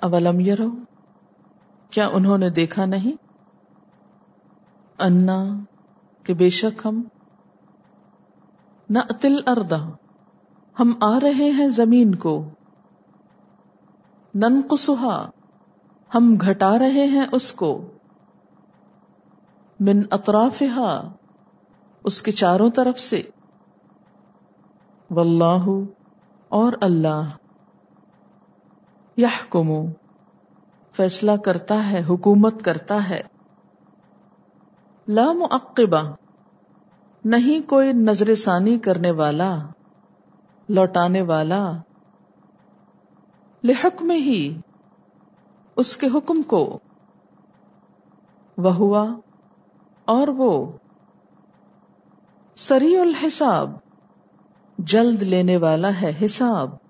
अवलम यरो, क्या उन्होंने देखा नहीं, अन्ना कि बेशक हम, नअतिल अर्दा, हम आ रहे हैं जमीन को, ननकुसुहा, हम घटा रहे हैं उसको, मिन अतराफिहा, उसके चारों तरफ से, वल्लाहु, और अल्लाह, यहकुमु, फैसला करता है, हुकूमत करता है, ला मुअक्किबा, नहीं कोई नजरसानी करने वाला, लौटाने वाला, लिहुक्मिही, उसके हुक्म को, वहुआ, और वो, सरीउल हिसाब, जल्द लेने वाला है हिसाब।